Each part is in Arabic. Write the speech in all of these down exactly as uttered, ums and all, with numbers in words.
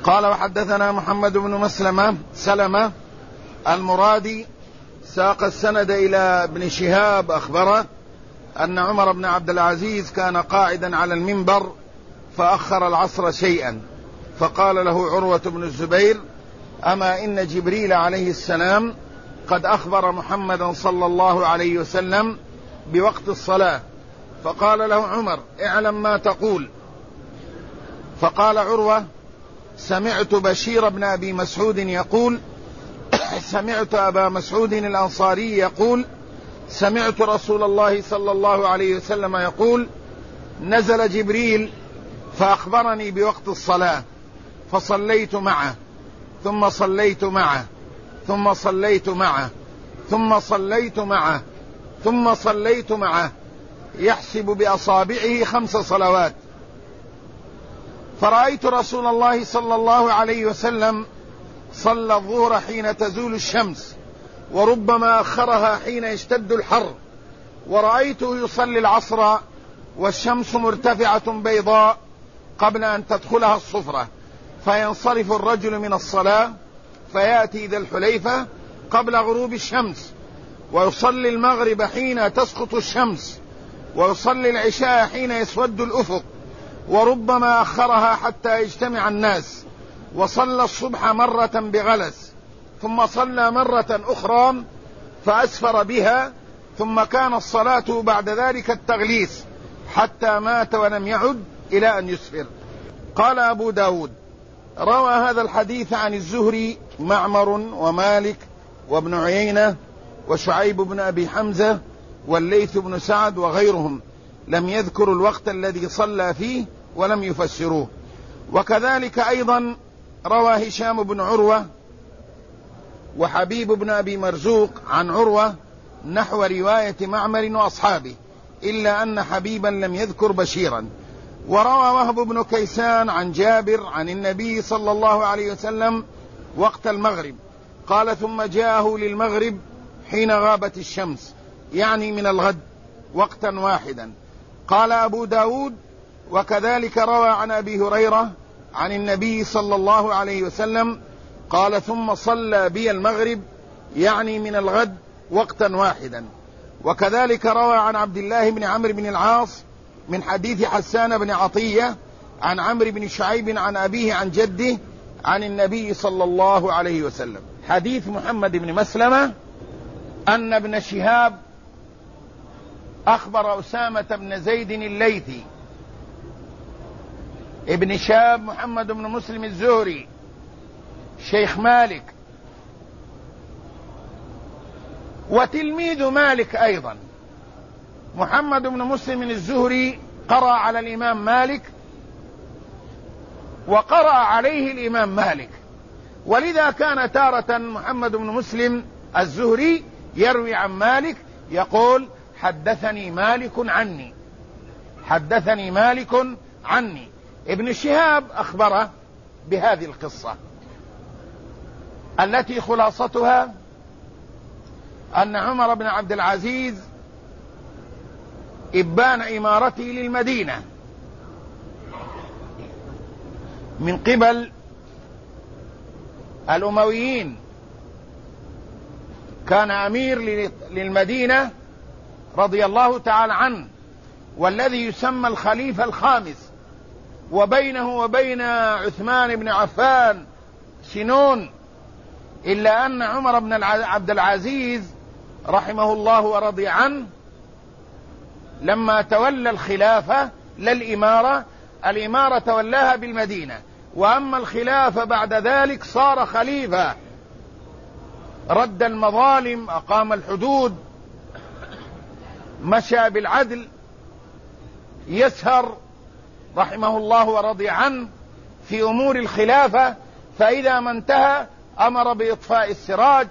قال وحدثنا محمد بن مسلمة سلمة المرادي ساق السند إلى ابن شهاب أخبره أن عمر بن عبد العزيز كان قاعدا على المنبر فأخر العصر شيئا، فقال له عروة بن الزبير: أما إن جبريل عليه السلام قد أخبر محمدا صلى الله عليه وسلم بوقت الصلاة. فقال له عمر: اعلم ما تقول. فقال عروة: سمعت بشير بن أبي مسعود يقول سمعت أبا مسعود الأنصاري يقول سمعت رسول الله صلى الله عليه وسلم يقول: نزل جبريل فأخبرني بوقت الصلاة فصليت معه ثم صليت معه ثم صليت معه ثم صليت معه ثم صليت معه يحسب بأصابعه خمس صلوات. فرأيت رسول الله صلى الله عليه وسلم صلى الظهر حين تزول الشمس، وربما أخرها حين يشتد الحر، ورأيته يصلي العصر والشمس مرتفعة بيضاء قبل أن تدخلها الصفرة، فينصرف الرجل من الصلاة فيأتي ذا الحليفة قبل غروب الشمس، ويصلي المغرب حين تسقط الشمس، ويصلي العشاء حين يسود الأفق، وربما أخرها حتى يجتمع الناس، وصلى الصبح مرة بغلس، ثم صلى مرة أخرى فأسفر بها، ثم كان الصلاة بعد ذلك التغليس حتى مات ولم يعد إلى أن يسفر. قال أبو داود: روى هذا الحديث عن الزهري معمر ومالك وابن عيينة وشعيب بن أبي حمزة والليث بن سعد وغيرهم، لم يذكروا الوقت الذي صلى فيه ولم يفسروه. وكذلك أيضا روى هشام بن عروة وحبيب بن أبي مرزوق عن عروة نحو رواية معمر وأصحابه، إلا أن حبيبا لم يذكر بشيرا. وروى وهب بن كيسان عن جابر عن النبي صلى الله عليه وسلم وقت المغرب، قال: ثم جاءه للمغرب حين غابت الشمس، يعني من الغد، وقتا واحدا. قال أبو داود: وكذلك روى عن أبي هريرة عن النبي صلى الله عليه وسلم قال: ثم صلى بي المغرب، يعني من الغد، وقتا واحدا. وكذلك روى عن عبد الله بن عمرو بن العاص من حديث حسان بن عطية عن عمرو بن شعيب عن أبيه عن جده عن النبي صلى الله عليه وسلم. حديث محمد بن مسلمة أن ابن شهاب أخبر أسامة بن زيد الليثي ابن شهاب محمد بن مسلم الزهري شيخ مالك وتلميذ مالك أيضا. محمد بن مسلم الزهري قرأ على الإمام مالك وقرأ عليه الإمام مالك، ولذا كان تارة محمد بن مسلم الزهري يروي عن مالك يقول: حدثني مالك عني، حدثني مالك عني. ابن شهاب أخبره بهذه القصة التي خلاصتها أن عمر بن عبد العزيز إبان إمارته للمدينة من قبل الأمويين، كان أمير للمدينة رضي الله تعالى عنه، والذي يسمى الخليفة الخامس، وبينه وبين عثمان بن عفان سنون، إلا أن عمر بن عبد العزيز رحمه الله ورضي عنه لما تولى الخلافة للإمارة، الإمارة تولاها بالمدينة، وأما الخلافة بعد ذلك صار خليفة، رد المظالم، أقام الحدود، مشى بالعدل، يسهر رحمه الله ورضي عنه في أمور الخلافة، فإذا ما انتهى أمر بإطفاء السراج.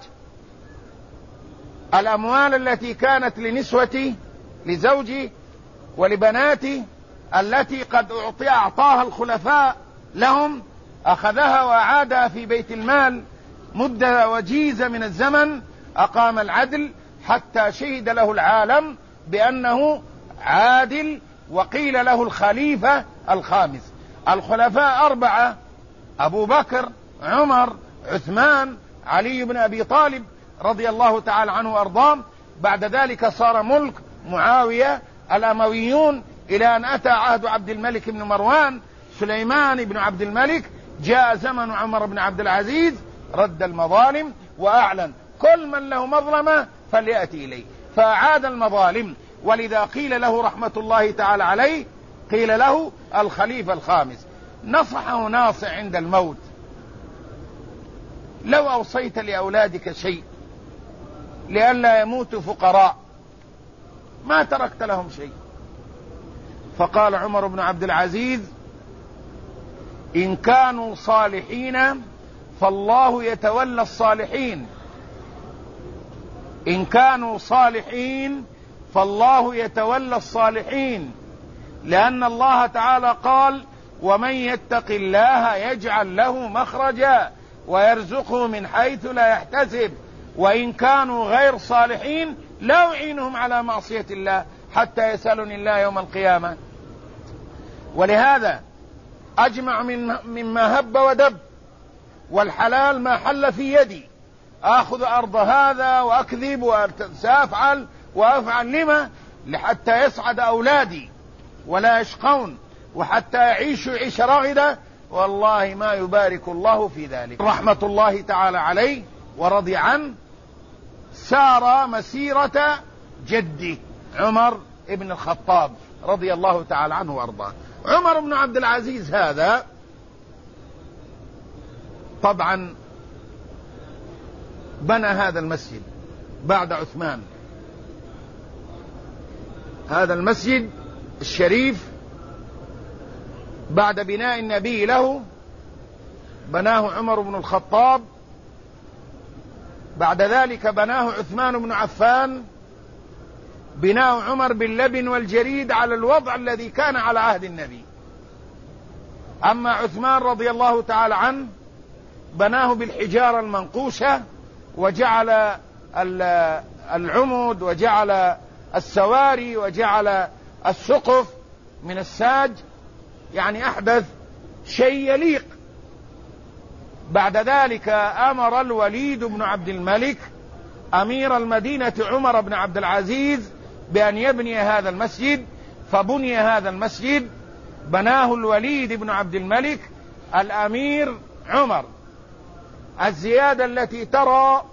الأموال التي كانت لنسوته لزوجه ولبناته التي قد أعطي أعطاها الخلفاء لهم أخذها وأعادها في بيت المال مدة وجيزة من الزمن، أقام العدل حتى شهد له العالم بأنه عادل، وقيل له الخليفة الخامس. الخلفاء أربعة أبو بكر، عمر، عثمان، علي بن أبي طالب رضي الله تعالى عنه وأرضاه. بعد ذلك صار ملك معاوية الأمويون، إلى أن أتى عهد عبد الملك بن مروان سليمان بن عبد الملك. جاء زمن عمر بن عبد العزيز، رد المظالم وأعلن كل من له مظلمة فليأتي إليه، فأعاد المظالم. ولذا قيل له رحمة الله تعالى عليه، قيل له الخليفة الخامس. نصحه ناصح عند الموت: لو أوصيت لأولادك شيء لئلا يموتوا فقراء ما تركت لهم شيء. فقال عمر بن عبد العزيز: إن كانوا صالحين فالله يتولى الصالحين، إن كانوا صالحين فالله يتولى الصالحين، لأن الله تعالى قال: ومن يتق الله يجعل له مخرجا ويرزقه من حيث لا يحتسب. وإن كانوا غير صالحين لا أعينهم على معصية الله حتى يسألني الله يوم القيامة. ولهذا أجمع من مما هب ودب، والحلال ما حل في يدي، آخذ أرض هذا وأكذب وسأفعل وأفعل لما؟ لحتى يسعد أولادي ولا يشقون، وحتى يعيشوا عيش راغدة، والله ما يبارك الله في ذلك. رحمة الله تعالى عليه ورضي عنه، سار مسيرة جدي عمر ابن الخطاب رضي الله تعالى عنه وارضاه. عمر بن عبد العزيز هذا طبعا بنى هذا المسجد بعد عثمان، هذا المسجد الشريف بعد بناء النبي له بناه عمر بن الخطاب. بعد ذلك بناه عثمان بن عفان، بناء عمر باللبن والجريد على الوضع الذي كان على عهد النبي. أما عثمان رضي الله تعالى عنه بناه بالحجارة المنقوشة، وجعل العمود وجعل السواري وجعل السقف من الساج، يعني أحدث شيء يليق. بعد ذلك أمر الوليد بن عبد الملك أمير المدينة عمر بن عبد العزيز بأن يبني هذا المسجد، فبني هذا المسجد، بناه الوليد بن عبد الملك الأمير عمر. الزيادة التي ترى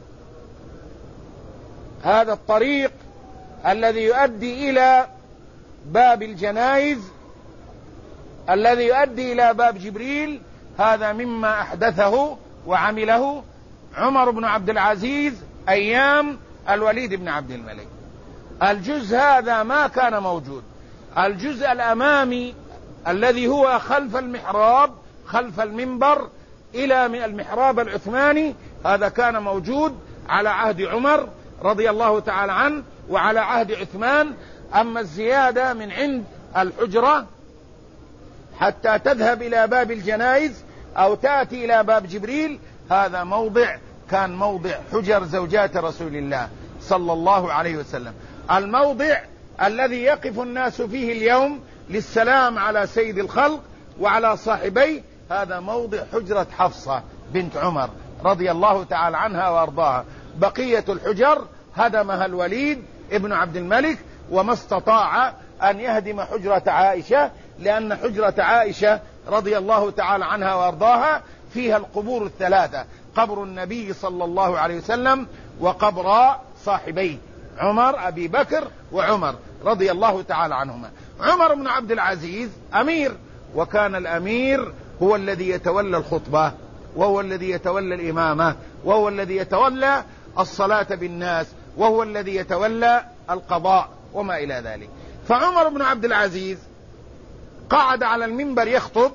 هذا الطريق الذي يؤدي إلى باب الجنائز، الذي يؤدي إلى باب جبريل، هذا مما أحدثه وعمله عمر بن عبد العزيز أيام الوليد بن عبد الملك. الجزء هذا ما كان موجود. الجزء الأمامي الذي هو خلف المحراب، خلف المنبر إلى من المحراب العثماني، هذا كان موجود على عهد عمر رضي الله تعالى عنه وعلى عهد عثمان. أما الزيادة من عند الحجرة حتى تذهب إلى باب الجنائز أو تأتي إلى باب جبريل، هذا موضع كان موضع حجر زوجات رسول الله صلى الله عليه وسلم. الموضع الذي يقف الناس فيه اليوم للسلام على سيد الخلق وعلى صاحبيه، هذا موضع حجرة حفصة بنت عمر رضي الله تعالى عنها وأرضاها. بقية الحجر هدمها الوليد ابن عبد الملك، وما استطاع أن يهدم حجرة عائشة، لأن حجرة عائشة رضي الله تعالى عنها وأرضاها فيها القبور الثلاثة: قبر النبي صلى الله عليه وسلم، وقبر صاحبيه عمر أبي بكر وعمر رضي الله تعالى عنهما. عمر بن عبد العزيز أمير، وكان الأمير هو الذي يتولى الخطبة، وهو الذي يتولى الإمامة، وهو الذي يتولى الصلاة بالناس، وهو الذي يتولى القضاء وما إلى ذلك. فعمر بن عبد العزيز قعد على المنبر يخطب،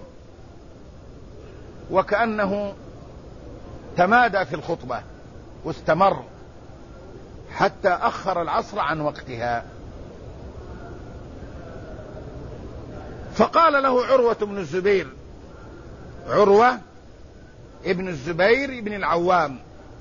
وكأنه تمادى في الخطبة واستمر حتى أخر العصر عن وقتها. فقال له عروة بن الزبير، عروة ابن الزبير ابن العوام،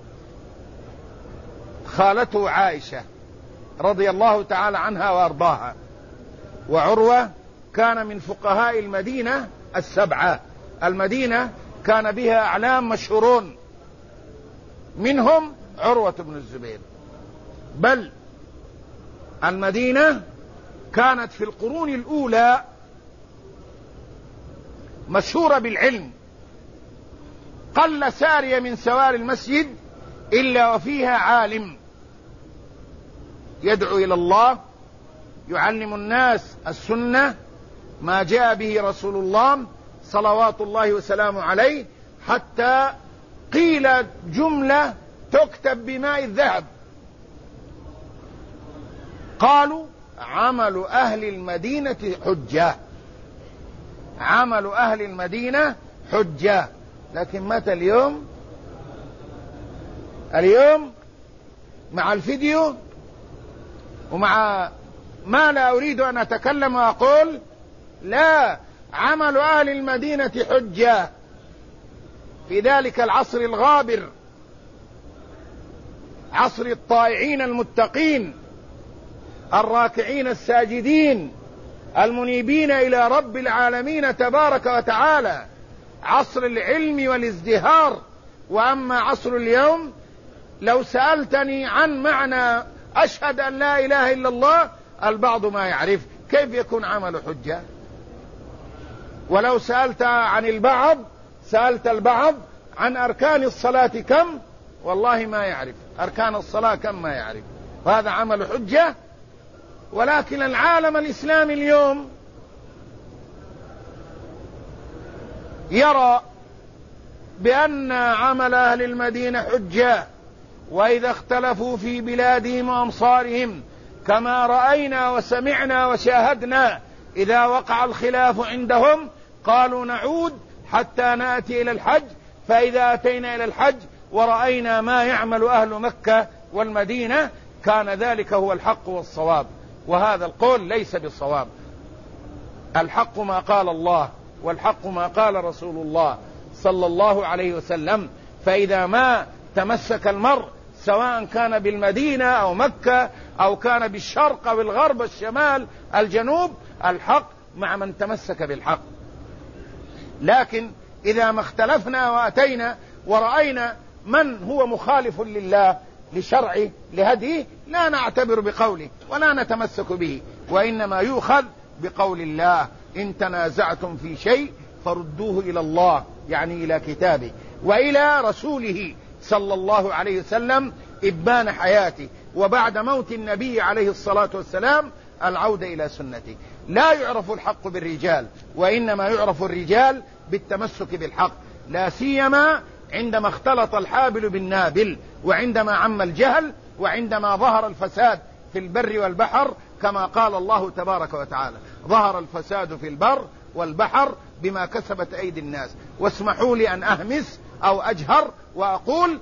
خالته عائشة رضي الله تعالى عنها وأرضاها، وعروة كان من فقهاء المدينة السبعة. المدينة كان بها أعلام مشهورون، منهم عروة بن الزبير. بل المدينة كانت في القرون الأولى مشهورة بالعلم، قل سارية من سوار المسجد إلا وفيها عالم يدعو إلى الله، يعلم الناس السنة ما جاء به رسول الله صلوات الله وسلامه عليه، حتى قيل جملة تكتب بماء الذهب، قالوا عمل أهل المدينة حجة، عمل أهل المدينة حجة. لكن متى اليوم؟ اليوم مع الفيديو ومع ما لا أريد أن أتكلم وأقول لا، عمل أهل المدينة حجة في ذلك العصر الغابر، عصر الطائعين المتقين الراكعين الساجدين المنيبين إلى رب العالمين تبارك وتعالى، عصر العلم والازدهار. وأما عصر اليوم لو سألتني عن معنى أشهد أن لا إله إلا الله البعض ما يعرف، كيف يكون عمل حجة؟ ولو سألت عن البعض سألت البعض عن أركان الصلاة كم، والله ما يعرف أركان الصلاة كم، ما يعرف، وهذا عمل حجة. ولكن العالم الإسلامي اليوم يرى بأن عمل أهل المدينة حجة، وإذا اختلفوا في بلادهم وأمصارهم كما رأينا وسمعنا وشاهدنا، إذا وقع الخلاف عندهم قالوا نعود حتى نأتي إلى الحج، فإذا أتينا إلى الحج ورأينا ما يعمل أهل مكة والمدينة كان ذلك هو الحق والصواب. وهذا القول ليس بالصواب. الحق ما قال الله، والحق ما قال رسول الله صلى الله عليه وسلم. فإذا ما تمسك المرء سواء كان بالمدينة أو مكة أو كان بالشرق أو الغرب الشمال الجنوب، الحق مع من تمسك بالحق. لكن إذا ما اختلفنا وأتينا ورأينا من هو مخالف لله لشرعه لهديه لا نعتبر بقوله ولا نتمسك به، وإنما يؤخذ بقول الله: إن تنازعتم في شيء فردوه إلى الله، يعني إلى كتابه وإلى رسوله صلى الله عليه وسلم إبان حياته، وبعد موت النبي عليه الصلاة والسلام العودة إلى سنته. لا يعرف الحق بالرجال، وإنما يعرف الرجال بالتمسك بالحق، لا سيما عندما اختلط الحابل بالنابل، وعندما عم الجهل، وعندما ظهر الفساد في البر والبحر، كما قال الله تبارك وتعالى: ظهر الفساد في البر والبحر بما كسبت أيدي الناس. واسمحوا لي أن أهمس أو أجهر وأقول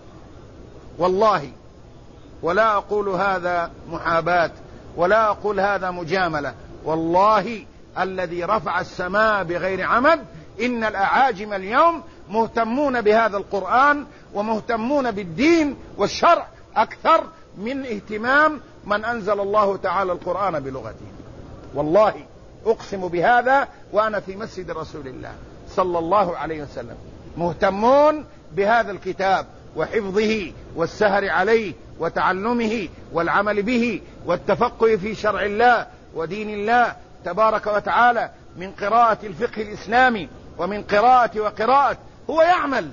والله، ولا أقول هذا محاباة ولا أقول هذا مجاملة، والله الذي رفع السماء بغير عمد إن الأعاجم اليوم مهتمون بهذا القرآن ومهتمون بالدين والشرع أكثر من اهتمام من أنزل الله تعالى القرآن بلغتهم. والله أقسم بهذا وأنا في مسجد رسول الله صلى الله عليه وسلم، مهتمون بهذا الكتاب وحفظه والسهر عليه وتعلمه والعمل به والتفقه في شرع الله ودين الله تبارك وتعالى، من قراءة الفقه الإسلامي ومن قراءة وقراءة. هو يعمل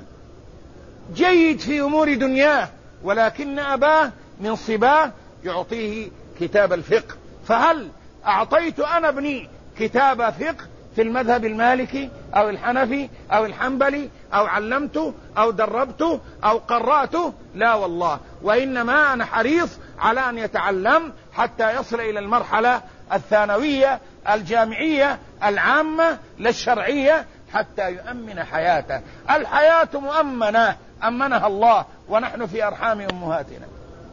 جيد في أمور دنياه، ولكن أباه من صباه يعطيه كتاب الفقه. فهل أعطيت أنا ابني كتاب فقه في المذهب المالكي أو الحنفي أو الحنبلي أو علمته أو دربته أو قرأته؟ لا والله، وإنما أنا حريص على أن يتعلم حتى يصل إلى المرحلة الثانوية الجامعية العامة للشرعية حتى يؤمن حياته. الحياة مؤمنة أمنها الله ونحن في أرحام أمهاتنا.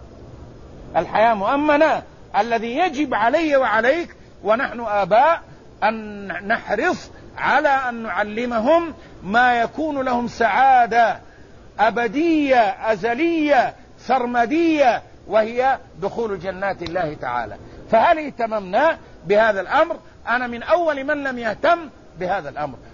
الحياة مؤمنة، الذي يجب علي وعليك ونحن آباء أن نحرص على أن نعلمهم ما يكون لهم سعادة أبدية أزلية سرمدية، وهي دخول جنات الله تعالى. فهل اهتممنا بهذا الأمر؟ أنا من أول من لم يهتم بهذا الأمر،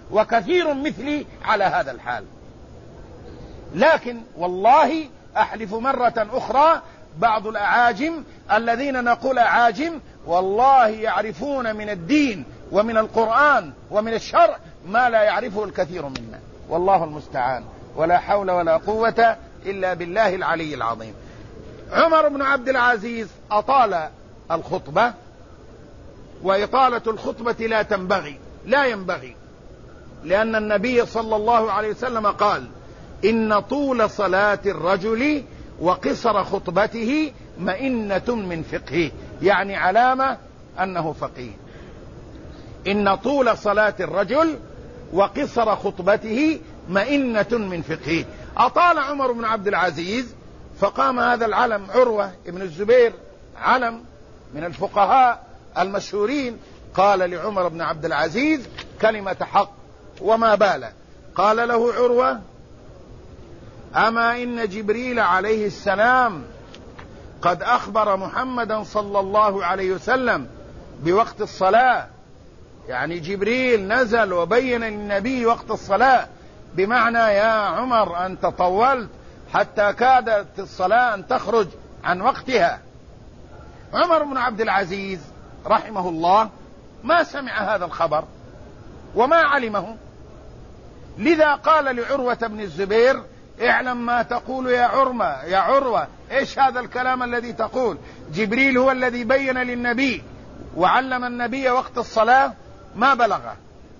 وكثير مثلي على هذا الحال. لكن والله أحلف مرة أخرى بعض الأعاجم الذين نقول أعاجم والله يعرفون من الدين ومن القرآن ومن الشرع ما لا يعرفه الكثير منا، والله المستعان، ولا حول ولا قوة إلا بالله العلي العظيم. عمر بن عبد العزيز أطال الخطبة، وإطالة الخطبة لا تنبغي لا ينبغي لأن النبي صلى الله عليه وسلم قال: إن طول صلاة الرجل وقصر خطبته مئنة من فقهه، يعني علامة أنه فقيه. إن طول صلاة الرجل وقصر خطبته مئنة من فقهه. أطال عمر بن عبد العزيز، فقام هذا العلم عروة بن الزبير، علم من الفقهاء المشهورين، قال لعمر بن عبد العزيز كلمة حق وما باله. قال له عروة: أما إن جبريل عليه السلام قد أخبر محمدا صلى الله عليه وسلم بوقت الصلاة، يعني جبريل نزل وبين للنبي وقت الصلاة، بمعنى يا عمر أنت طولت حتى كادت الصلاة أن تخرج عن وقتها. عمر بن عبد العزيز رحمه الله ما سمع هذا الخبر وما علمه، لذا قال لعروة بن الزبير: اعلم ما تقول يا عروة يا عروة ايش هذا الكلام الذي تقول؟ جبريل هو الذي بين للنبي وعلم النبي وقت الصلاة ما بلغه،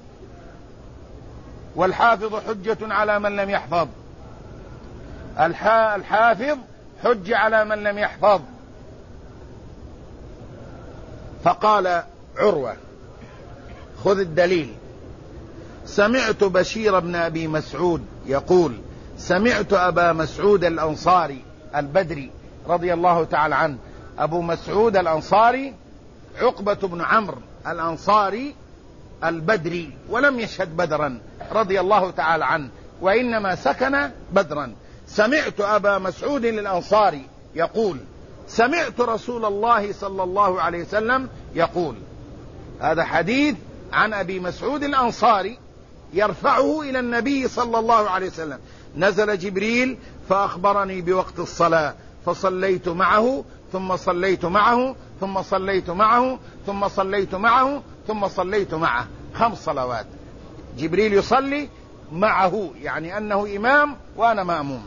والحافظ حجة على من لم يحفظ. الحافظ حج على من لم يحفظ. فقال عروة: خذ الدليل، سمعت بشير بن أبي مسعود يقول: سمعت أبا مسعود الأنصاري البدري رضي الله تعالى عنه. أبو مسعود الأنصاري عقبة بن عمرو الأنصاري البدري، ولم يشهد بدرا رضي الله تعالى عنه، وإنما سكن بدرا. سمعت أبا مسعود الأنصاري يقول: سمعت رسول الله صلى الله عليه وسلم يقول. هذا حديث عن أبي مسعود الأنصاري يرفعه إلى النبي صلى الله عليه وسلم: نزل جبريل فأخبرني بوقت الصلاة فصليت معه ثم صليت معه ثم صليت معه ثم صليت معه ثم صليت معه. خمس صلوات جبريل يصلي معه، يعني أنه إمام وأنا مأموم.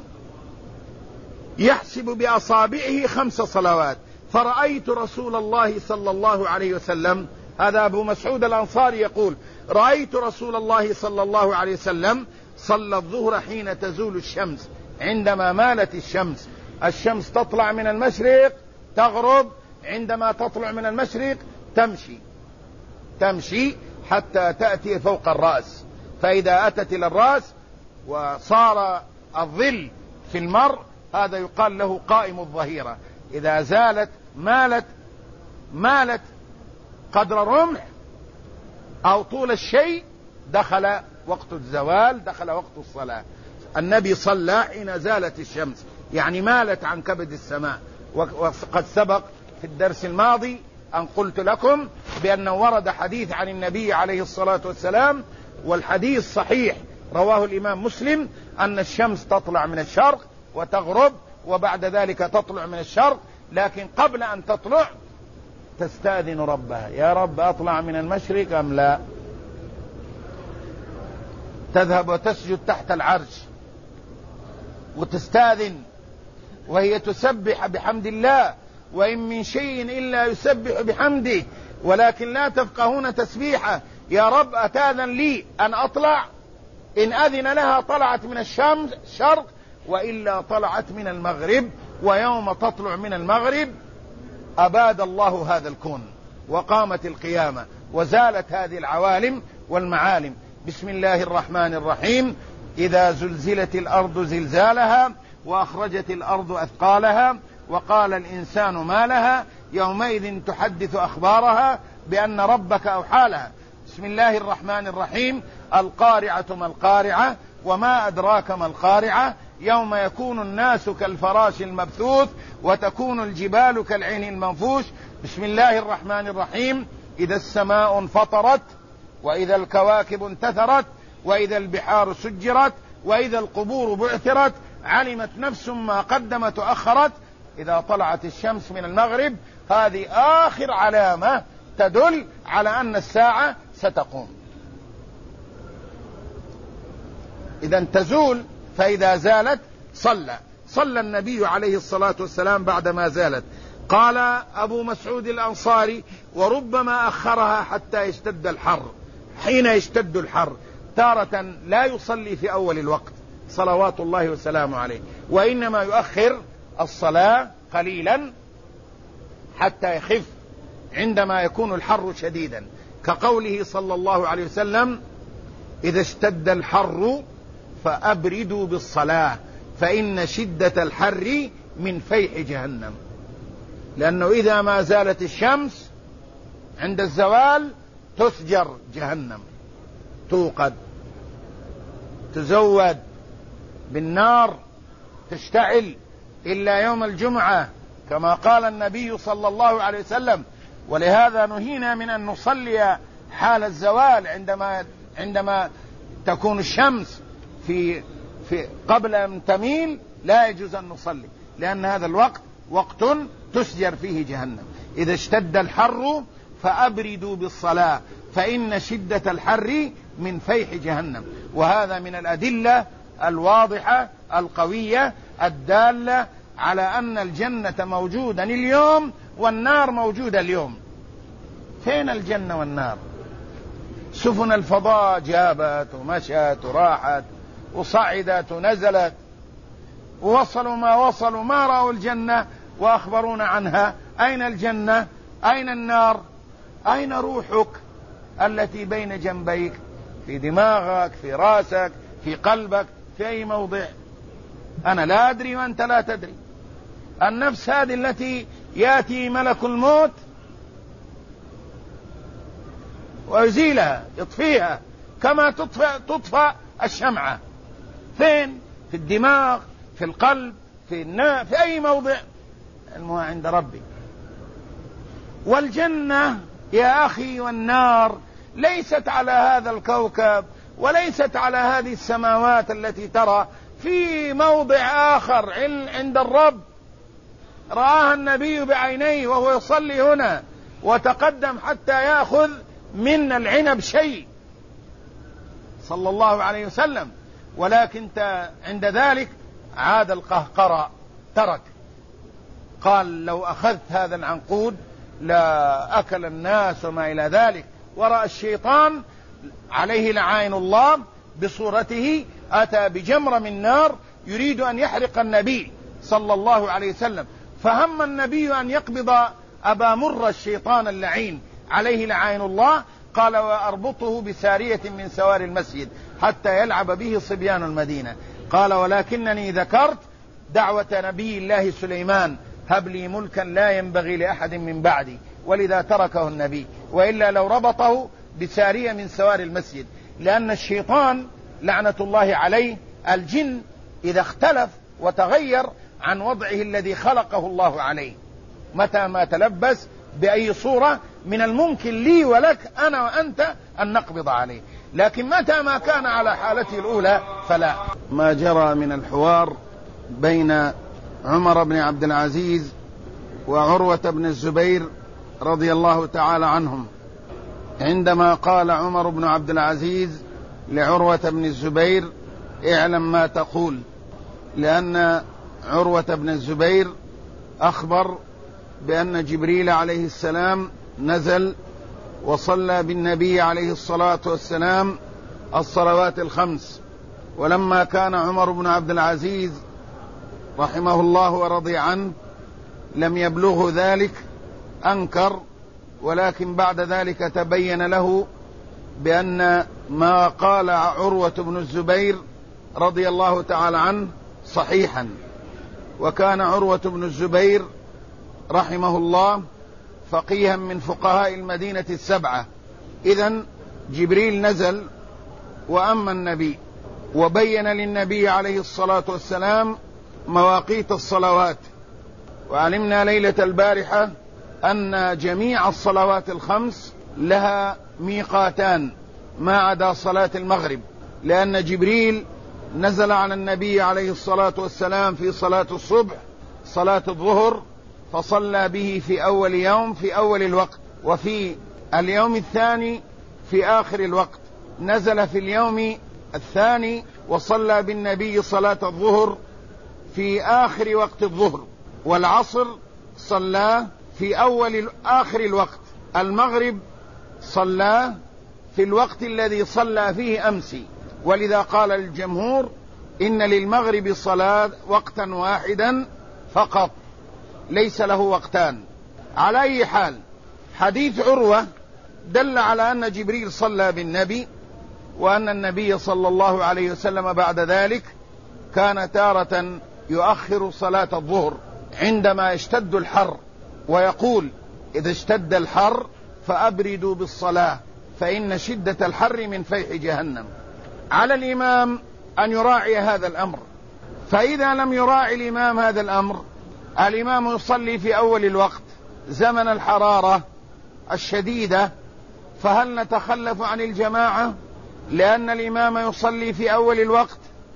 يحسب بأصابعه خمس صلوات. فرأيت رسول الله صلى الله عليه وسلم، هذا أبو مسعود الأنصاري يقول: رأيت رسول الله صلى الله عليه وسلم صلى الظهر حين تزول الشمس، عندما مالت الشمس. الشمس تطلع من المشرق تغرب، عندما تطلع من المشرق تمشي تمشي حتى تأتي فوق الرأس، فإذا أتت إلى الرأس وصار الظل في المرء، هذا يقال له قائم الظهيرة. إذا زالت مالت مالت قدر رمح أو طول الشيء، دخل وقت الزوال، دخل وقت الصلاة. النبي صلى حين زالت الشمس، يعني مالت عن كبد السماء. وقد سبق في الدرس الماضي أن قلت لكم بأنه ورد حديث عن النبي عليه الصلاة والسلام، والحديث صحيح رواه الإمام مسلم، أن الشمس تطلع من الشرق وتغرب، وبعد ذلك تطلع من الشرق، لكن قبل أن تطلع تستأذن ربها: يا رب أطلع من المشرق أم لا؟ تذهب وتسجد تحت العرش وتستأذن، وهي تسبح بحمد الله: وإن من شيء إلا يسبح بحمده ولكن لا تفقهون تسبيحه. يا رب أتاذن لي أن أطلع؟ إن أذن لها طلعت من الشمس شرق، وإلا طلعت من المغرب. ويوم تطلع من المغرب أباد الله هذا الكون وقامت القيامة وزالت هذه العوالم والمعالم. بسم الله الرحمن الرحيم: إذا زلزلت الأرض زلزالها وأخرجت الأرض أثقالها وقال الإنسان ما لها يومئذ تحدث أخبارها بأن ربك أوحى لها. بسم الله الرحمن الرحيم: القارعة ما القارعة وما أدراك ما القارعة يوم يكون الناس كالفراش المبثوث وتكون الجبال كالعهن المنفوش. بسم الله الرحمن الرحيم: إذا السماء انفطرت وإذا الكواكب انتثرت وإذا البحار سجرت وإذا القبور بعثرت علمت نفس ما قدمت وأخرت. إذا طلعت الشمس من المغرب هذه آخر علامة تدل على أن الساعة ستقوم. إذا تزول، فإذا زالت صلى صلى النبي عليه الصلاة والسلام بعدما زالت. قال أبو مسعود الأنصاري: وربما أخرها حتى يشتد الحر. حين يشتد الحر تارة لا يصلي في أول الوقت صلوات الله وسلامه عليه، وإنما يؤخر الصلاة قليلا حتى يخف عندما يكون الحر شديدا، كقوله صلى الله عليه وسلم: إذا اشتد الحر فأبردوا بالصلاة فإن شدة الحر من فيح جهنم. لأنه إذا ما زالت الشمس عند الزوال تسجر جهنم، توقد، تزود بالنار، تشتعل، إلا يوم الجمعة كما قال النبي صلى الله عليه وسلم. ولهذا نهينا من أن نصلي حال الزوال عندما عندما تكون الشمس في في قبل أن تميل، لا يجوز أن نصلي، لأن هذا الوقت وقت تسجر فيه جهنم. إذا اشتد الحر فأبردوا بالصلاة فإن شدة الحر من فيح جهنم. وهذا من الأدلة الواضحة القوية الدالة على أن الجنة موجودة اليوم والنار موجودة اليوم. فين الجنة والنار؟ سفن الفضاء جابت ومشت وراحت وصعدت ونزلت ووصلوا ما وصلوا، ما رأوا الجنة وأخبرونا عنها. أين الجنة؟ أين النار؟ أين روحك التي بين جنبيك؟ في دماغك، في راسك، في قلبك، في أي موضع؟ أنا لا أدري وأنت لا تدري. النفس هذه التي يأتي ملك الموت ويزيلها، يطفيها كما تطفأ, تطفأ الشمعة. فين؟ في الدماغ، في القلب، في النا... في أي موضع، المهم عند ربي. والجنة يا أخي والنار ليست على هذا الكوكب وليست على هذه السماوات التي ترى، في موضع آخر عند الرب رآها النبي بعينيه وهو يصلي هنا، وتقدم حتى يأخذ من العنب شيء صلى الله عليه وسلم، ولكن عند ذلك عاد القهقرى، ترك. قال: لو أخذت هذا العنقود لا أكل الناس وما إلى ذلك. ورأى الشيطان عليه لعائن الله بصورته أتى بجمرة من نار يريد أن يحرق النبي صلى الله عليه وسلم، فهم النبي أن يقبض أبا مر الشيطان اللعين عليه لعائن الله. قال: وأربطه بسارية من سوار المسجد حتى يلعب به صبيان المدينة. قال: ولكنني ذكرت دعوة نبي الله سليمان: هب لي ملكا لا ينبغي لأحد من بعدي، ولذا تركه النبي، وإلا لو ربطه بسارية من سوار المسجد. لأن الشيطان لعنة الله عليه، الجن إذا اختلف وتغير عن وضعه الذي خلقه الله عليه، متى ما تلبس بأي صورة من الممكن لي ولك أنا وأنت أن نقبض عليه، لكن متى ما كان على حالته الأولى فلا. ما جرى من الحوار بين عمر بن عبد العزيز وعروة بن الزبير رضي الله تعالى عنهم، عندما قال عمر بن عبد العزيز لعروة بن الزبير: اعلم ما تقول، لأن عروة بن الزبير أخبر بأن جبريل عليه السلام نزل وصلى بالنبي عليه الصلاة والسلام الصلوات الخمس. ولما كان عمر بن عبد العزيز رحمه الله ورضي عنه لم يبلغه ذلك أنكر، ولكن بعد ذلك تبين له بأن ما قال عروة بن الزبير رضي الله تعالى عنه صحيحا. وكان عروة بن الزبير رحمه الله فقيها من فقهاء المدينة السبعة. إذن جبريل نزل وأما النبي وبين للنبي عليه الصلاة والسلام مواقيت الصلوات. وعلمنا ليلة البارحة أن جميع الصلوات الخمس لها ميقاتان ما عدا صلاة المغرب، لأن جبريل نزل على النبي عليه الصلاة والسلام في صلاة الصبح صلاة الظهر، فصلى به في أول يوم في أول الوقت، وفي اليوم الثاني في آخر الوقت. نزل في اليوم الثاني وصلى بالنبي صلاة الظهر في آخر وقت الظهر، والعصر صلاه في أول آخر الوقت، المغرب صلاه في الوقت الذي صلى فيه أمس. ولذا قال الجمهور إن للمغرب صلاة وقتا واحدا فقط، ليس له وقتان. على أي حال، حديث عروة دل على أن جبريل صلى بالنبي، وأن النبي صلى الله عليه وسلم بعد ذلك كان تارة يؤخر صلاة الظهر عندما يشتد الحر، ويقول إذا اشتد الحر فأبردوا بالصلاة فإن شدة الحر من فيح جهنم. على الإمام أن يراعي هذا الأمر، فإذا لم يراعي الإمام هذا الأمر، الإمام يصلي في أول الوقت زمن الحرارة الشديدة، فهل نتخلف عن الجماعة لأن الإمام يصلي في أول الوقت؟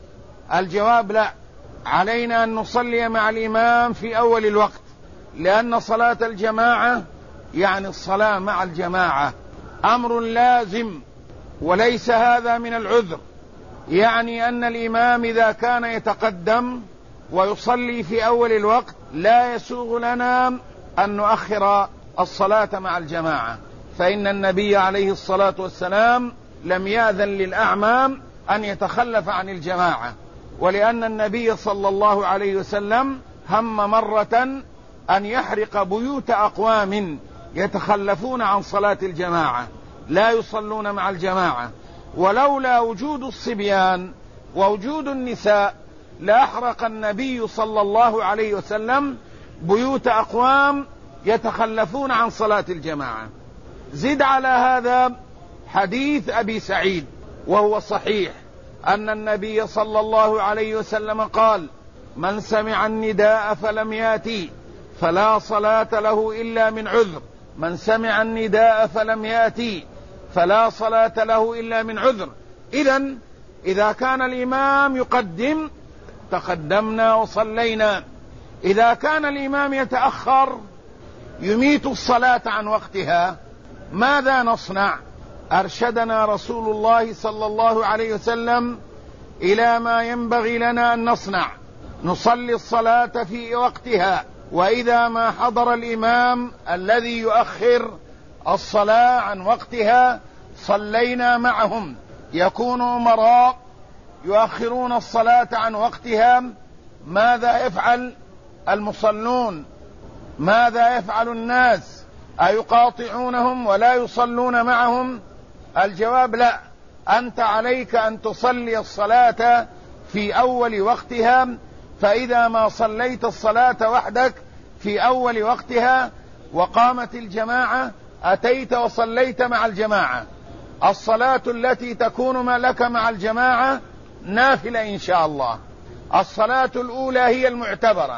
الجواب لا، علينا أن نصلي مع الإمام في أول الوقت، لأن صلاة الجماعة يعني الصلاة مع الجماعة أمر لازم، وليس هذا من العذر. يعني أن الإمام إذا كان يتقدم ويصلي في أول الوقت لا يسوغ لنا أن نؤخر الصلاة مع الجماعة، فإن النبي عليه الصلاة والسلام لم يأذن للأعمام أن يتخلف عن الجماعة، ولأن النبي صلى الله عليه وسلم هم مرة أن يحرق بيوت أقوام يتخلفون عن صلاة الجماعة لا يصلون مع الجماعة، ولولا وجود الصبيان ووجود النساء لأحرق النبي صلى الله عليه وسلم بيوت أقوام يتخلفون عن صلاة الجماعة. زد على هذا حديث أبي سعيد وهو صحيح أن النبي صلى الله عليه وسلم قال: من سمع النداء فلم يأتي فلا صلاة له إلا من عذر. من سمع النداء فلم يأتي فلا صلاة له إلا من عذر. إذن إذا كان الإمام يقدم تقدمنا وصلينا، إذا كان الإمام يتأخر يميت الصلاة عن وقتها، ماذا نصنع؟ أرشدنا رسول الله صلى الله عليه وسلم إلى ما ينبغي لنا أن نصنع: نصلي الصلاة في وقتها، وإذا ما حضر الإمام الذي يؤخر الصلاة عن وقتها صلينا معهم. يكون أمراء يؤخرون الصلاة عن وقتها، ماذا يفعل المصلون؟ ماذا يفعل الناس؟ أيقاطعونهم ولا يصلون معهم؟ الجواب لا، أنت عليك أن تصلي الصلاة في أول وقتها، فإذا ما صليت الصلاة وحدك في أول وقتها وقامت الجماعة أتيت وصليت مع الجماعة. الصلاة التي تكون لك مع الجماعة نافلة إن شاء الله، الصلاة الأولى هي المعتبرة.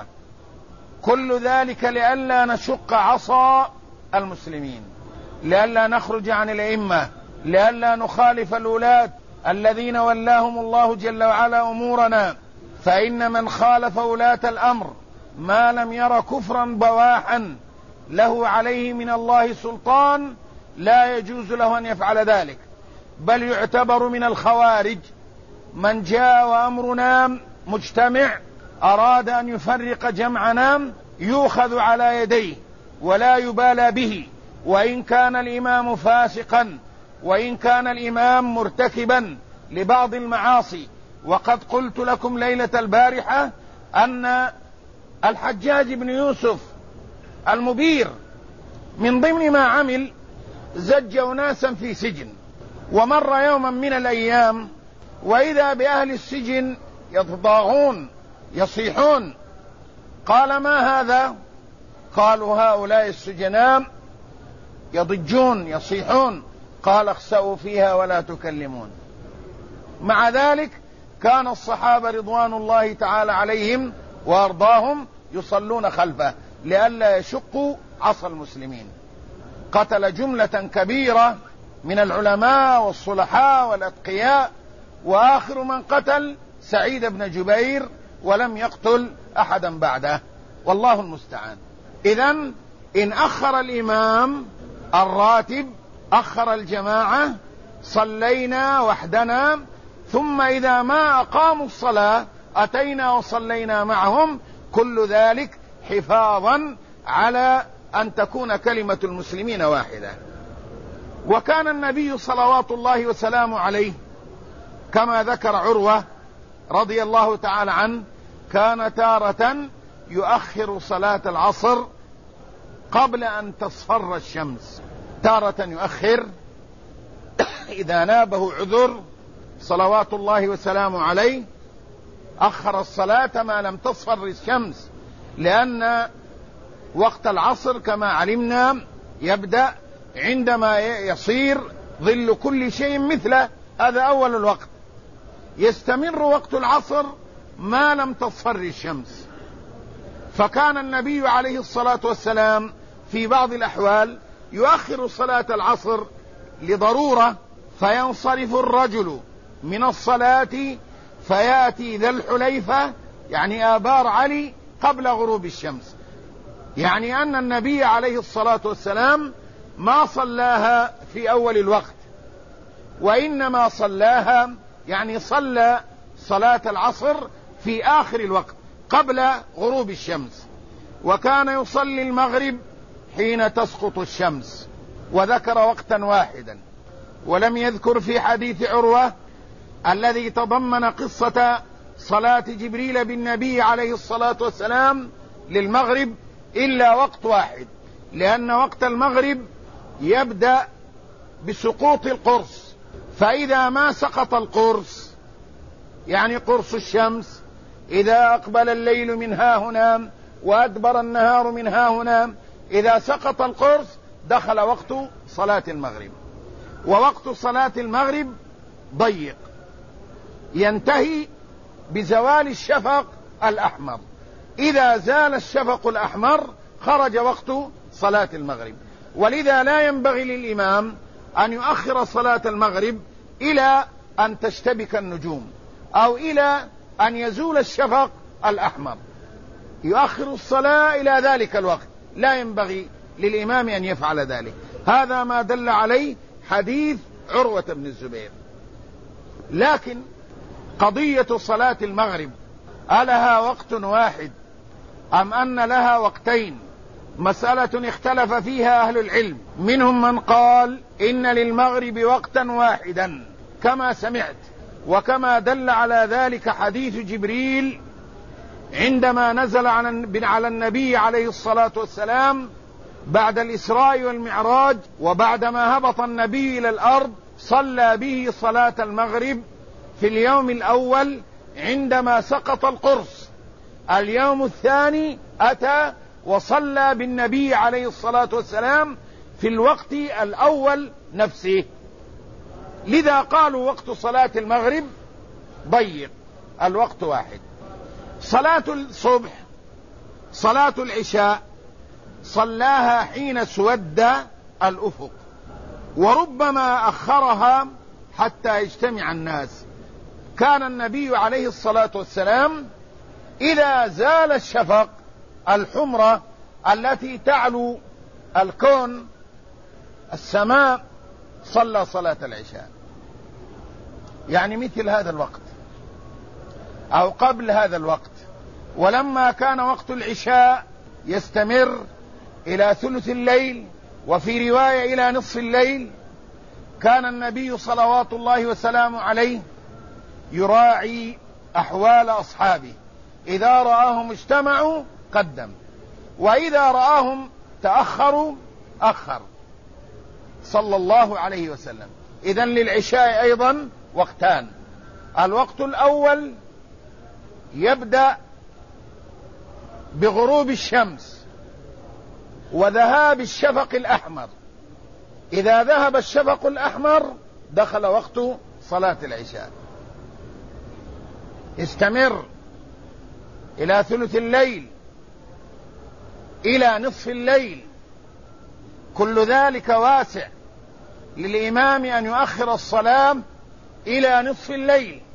كل ذلك لئلا نشق عصا المسلمين، لئلا نخرج عن الأئمة، لئلا نخالف الولاة الذين ولاهم الله جل وعلا أمورنا، فإن من خالف ولاة الأمر ما لم ير كفرا بواحا له عليه من الله سلطان لا يجوز له أن يفعل ذلك، بل يعتبر من الخوارج من جاء وأمرنا مجتمع أراد أن يفرق جمعنا يؤخذ على يديه ولا يبالى به، وإن كان الإمام فاسقا، وإن كان الإمام مرتكبا لبعض المعاصي. وقد قلت لكم ليلة البارحة أن الحجاج بن يوسف المبير من ضمن ما عمل زج ناسا في سجن، ومر يوما من الأيام وإذا بأهل السجن يتضاغون يصيحون. قال: ما هذا؟ قالوا: هؤلاء السجناء يضجون يصيحون. قال: اخسأوا فيها ولا تكلمون. مع ذلك كان الصحابة رضوان الله تعالى عليهم وأرضاهم يصلون خلفه لئلا يشقوا عصا المسلمين. قتل جملة كبيرة من العلماء والصلحاء والأتقياء وآخر من قتل سعيد بن جبير ولم يقتل أحدا بعده، والله المستعان. إذن إن أخر الإمام الراتب أخر الجماعة، صلينا وحدنا، ثم إذا ما أقاموا الصلاة أتينا وصلينا معهم، كل ذلك حفاظا على أن تكون كلمة المسلمين واحدة. وكان النبي صلوات الله وسلامه عليه كما ذكر عروة رضي الله تعالى عنه كان تارة يؤخر صلاة العصر قبل أن تصفر الشمس، تارة يؤخر إذا نابه عذر صلوات الله وسلامه عليه أخر الصلاة ما لم تصفر الشمس، لأن وقت العصر كما علمنا يبدأ عندما يصير ظل كل شيء مثله، هذا أول الوقت، يستمر وقت العصر ما لم تصفر الشمس. فكان النبي عليه الصلاة والسلام في بعض الأحوال يؤخر صلاة العصر لضرورة، فينصرف الرجل من الصلاة فيأتي ذا الحليفة يعني آبار علي قبل غروب الشمس، يعني أن النبي عليه الصلاة والسلام ما صلاها في أول الوقت، وإنما صلاها يعني صلى صلاة العصر في آخر الوقت قبل غروب الشمس. وكان يصلي المغرب حين تسقط الشمس، وذكر وقتا واحدا، ولم يذكر في حديث عروة الذي تضمن قصة صلاة جبريل بالنبي عليه الصلاة والسلام للمغرب إلا وقت واحد، لأن وقت المغرب يبدأ بسقوط القرص، فإذا ما سقط القرص يعني قرص الشمس، إذا أقبل الليل من ها هنا وأدبر النهار من ها هنا، إذا سقط القرص دخل وقت صلاة المغرب. ووقت صلاة المغرب ضيق ينتهي بزوال الشفق الأحمر، إذا زال الشفق الأحمر خرج وقت صلاة المغرب. ولذا لا ينبغي للإمام أن يؤخر صلاة المغرب إلى أن تشتبك النجوم أو إلى أن يزول الشفق الأحمر، يؤخر الصلاة إلى ذلك الوقت، لا ينبغي للإمام أن يفعل ذلك. هذا ما دل عليه حديث عروة بن الزبير. لكن قضية صلاة المغرب ألها وقت واحد أم أن لها وقتين؟ مسألة اختلف فيها أهل العلم، منهم من قال إن للمغرب وقتا واحدا كما سمعت، وكما دل على ذلك حديث جبريل عندما نزل على النبي عليه الصلاة والسلام بعد الإسراء والمعراج، وبعدما هبط النبي إلى الأرض صلى به صلاة المغرب في اليوم الأول عندما سقط القرص، اليوم الثاني أتى وصلى بالنبي عليه الصلاة والسلام في الوقت الأول نفسه. لذا قالوا وقت صلاة المغرب ضيق، الوقت واحد. صلاة الصبح صلاة العشاء صلاها حين سود الأفق، وربما أخرها حتى يجتمع الناس. كان النبي عليه الصلاة والسلام إذا زال الشفق الحمرة التي تعلو الكون السماء صلى صلاة العشاء، يعني مثل هذا الوقت أو قبل هذا الوقت. ولما كان وقت العشاء يستمر إلى ثلث الليل وفي رواية إلى نصف الليل، كان النبي صلوات الله وسلامه عليه يراعي أحوال أصحابه، إذا رآهم اجتمعوا قدم، وإذا رآهم تأخروا أخر صلى الله عليه وسلم. إذن للعشاء أيضا وقتان، الوقت الأول يبدأ بغروب الشمس وذهاب الشفق الأحمر، إذا ذهب الشفق الأحمر دخل وقت صلاة العشاء، استمر إلى ثلث الليل إلى نصف الليل، كل ذلك واسع للإمام أن يؤخر الصلاة إلى نصف الليل،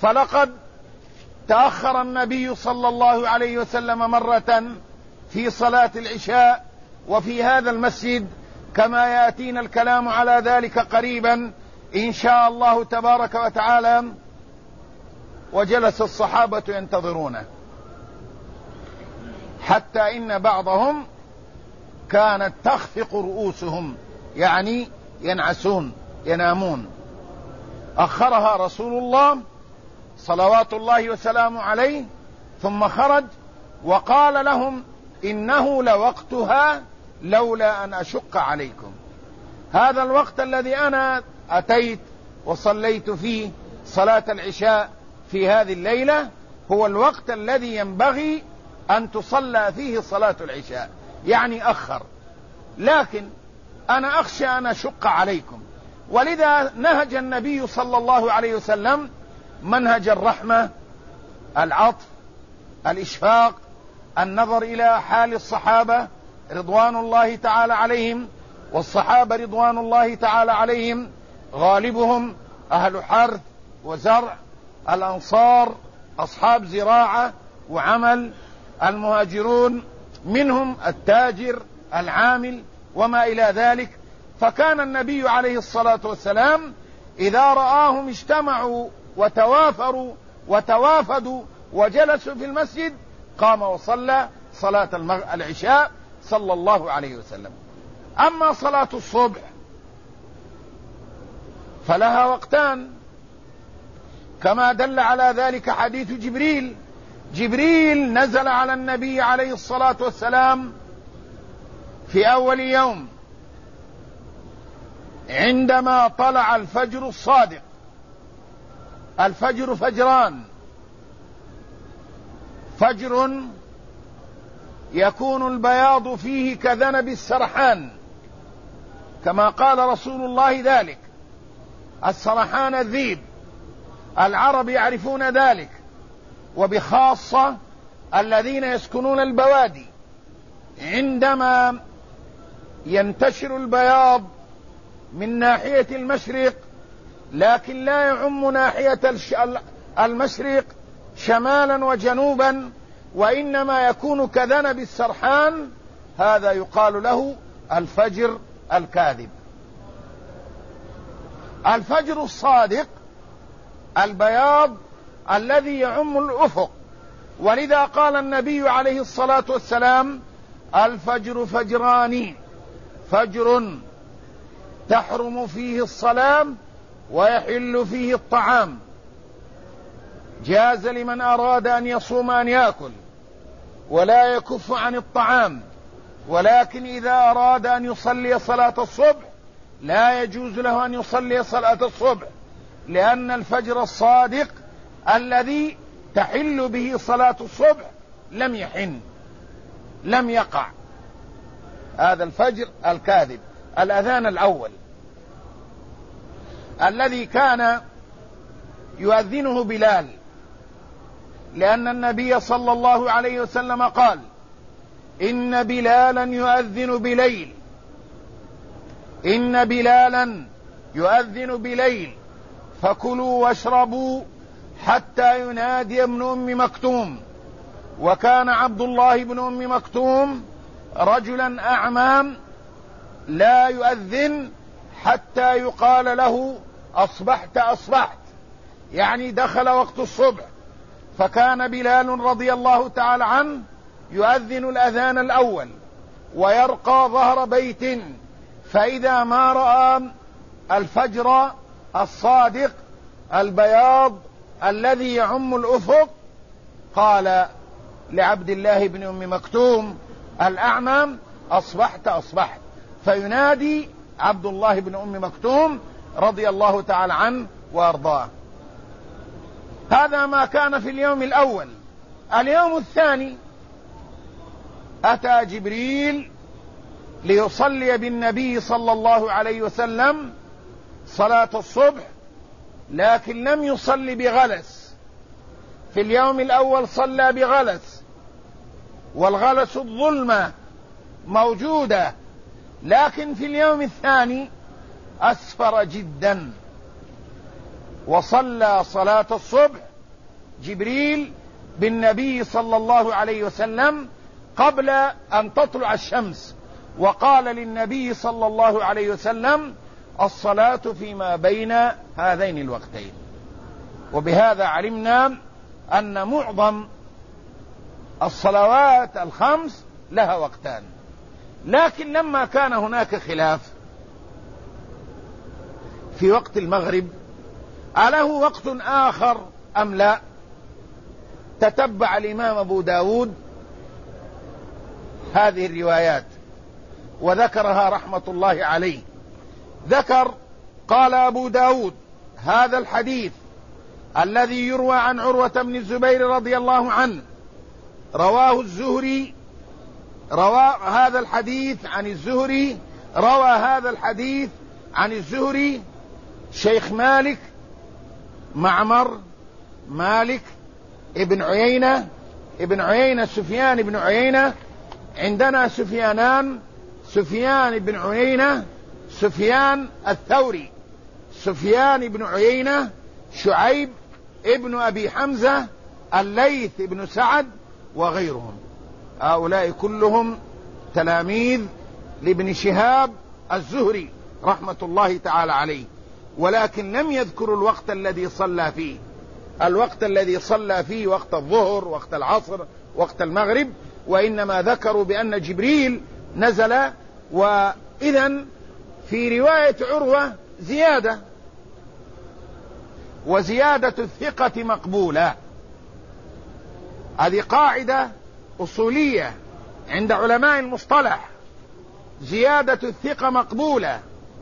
فلقد تأخر النبي صلى الله عليه وسلم مرة في صلاة العشاء وفي هذا المسجد، كما يأتينا الكلام على ذلك قريبا إن شاء الله تبارك وتعالى، وجلس الصحابة ينتظرونه، حتى إن بعضهم كانت تخفق رؤوسهم، يعني ينعسون ينامون. أخرها رسول الله صلوات الله وسلامه عليه، ثم خرج وقال لهم إنه لوقتها لولا أن أشق عليكم. هذا الوقت الذي أنا أتيت وصليت فيه صلاة العشاء في هذه الليلة هو الوقت الذي ينبغي أن تصلى فيه صلاة العشاء، يعني أخر، لكن أنا أخشى أن أشق عليكم. ولذا نهج النبي صلى الله عليه وسلم منهج الرحمة، العطف، الإشفاق، النظر إلى حال الصحابة رضوان الله تعالى عليهم، والصحابة رضوان الله تعالى عليهم غالبهم أهل حرث وزرع، الأنصار أصحاب زراعة وعمل، المهاجرون منهم التاجر العامل وما إلى ذلك. فكان النبي عليه الصلاة والسلام إذا رآهم اجتمعوا وتوافروا وتوافدوا وجلسوا في المسجد قام وصلى صلاة العشاء صلى الله عليه وسلم. أما صلاة الصبح فلها وقتان، كما دل على ذلك حديث جبريل. جبريل نزل على النبي عليه الصلاة والسلام في أول يوم عندما طلع الفجر الصادق. الفجر فجران: فجر يكون البياض فيه كذنب السرحان، كما قال رسول الله ذلك، السرحان الذيب، العرب يعرفون ذلك، وبخاصة الذين يسكنون البوادي، عندما ينتشر البياض من ناحية المشرق لكن لا يعم ناحية المشرق شمالا وجنوبا، وإنما يكون كذنب السرحان، هذا يقال له الفجر الكاذب. الفجر الصادق البياض الذي يعم الأفق، ولذا قال النبي عليه الصلاة والسلام: الفجر فجران، فجر تحرم فيه الصلاة ويحل فيه الطعام، جاز لمن أراد أن يصوم أن يأكل ولا يكف عن الطعام، ولكن إذا أراد أن يصلي صلاة الصبح لا يجوز له أن يصلي صلاة الصبح، لأن الفجر الصادق الذي تحل به صلاة الصبح لم يحن، لم يقع. هذا الفجر الكاذب. الأذان الأول الذي كان يؤذنه بلال، لأن النبي صلى الله عليه وسلم قال: إن بلالا يؤذن بليل، إن بلالا يؤذن بليل فكلوا واشربوا حتى ينادي ابن أم مكتوم. وكان عبد الله بن أم مكتوم رجلا أعمى لا يؤذن حتى يقال له: أصبحت أصبحت، يعني دخل وقت الصبح. فكان بلال رضي الله تعالى عنه يؤذن الأذان الأول ويرقى ظهر بيت، فإذا ما رأى الفجر الصادق البياض الذي يعم الأفق قال لعبد الله بن أم مكتوم الأعمى: أصبحت أصبحت، فينادي عبد الله بن أم مكتوم رضي الله تعالى عنه وأرضاه. هذا ما كان في اليوم الأول. اليوم الثاني أتى جبريل ليصلي بالنبي صلى الله عليه وسلم صلاة الصبح، لكن لم يصلي بغلس. في اليوم الأول صلى بغلس، والغلس الظلمة موجودة، لكن في اليوم الثاني أسفر جدا وصلى صلاة الصبح جبريل بالنبي صلى الله عليه وسلم قبل أن تطلع الشمس، وقال للنبي صلى الله عليه وسلم: الصلاة فيما بين هذين الوقتين. وبهذا علمنا أن معظم الصلوات الخمس لها وقتان. لكن لما كان هناك خلاف في وقت المغرب أله وقت آخر أم لا، تتبع الإمام أبو داود هذه الروايات وذكرها رحمة الله عليه. ذكر قال أبو داود: هذا الحديث الذي يروى عن عروة بن الزبير رضي الله عنه رواه الزهري روى هذا الحديث عن الزهري روى هذا الحديث عن الزهري شيخ مالك معمر مالك ابن عيينة ابن عيينة سفيان ابن عيينة. عندنا سفيانان: سفيان بن عيينة سفيان الثوري، سفيان بن عيينة شعيب ابن أبي حمزة الليث بن سعد وغيرهم. هؤلاء كلهم تلاميذ لابن شهاب الزهري رحمة الله تعالى عليه، ولكن لم يذكروا الوقت الذي صلى فيه. الوقت الذي صلى فيه وقت الظهر، وقت العصر، وقت المغرب، وإنما ذكروا بأن جبريل نزل. وإذن في رواية عروة زيادة، وزيادة الثقة مقبولة. هذه قاعدة أصولية عند علماء المصطلح، زيادة الثقة مقبولة.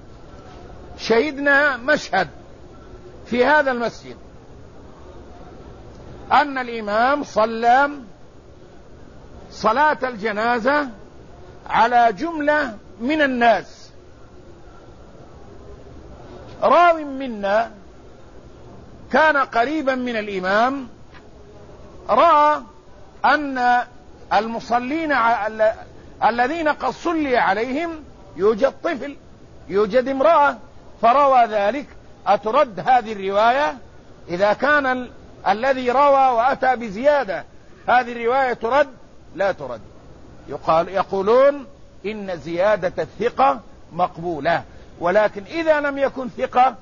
شهدنا مشهد في هذا المسجد أن الإمام صلى صلاة الجنازة على جملة من الناس. راو منا كان قريبا من الإمام رأى أن المصلين الذين قد صلي عليهم يوجد طفل، يوجد امرأة، فروى ذلك. أترد هذه الرواية؟ إذا كان ال... الذي روى وأتى بزيادة هذه الرواية ترد؟ لا ترد. يقال يقولون إن زيادة الثقة مقبولة، ولكن إذا لم يكن ثقة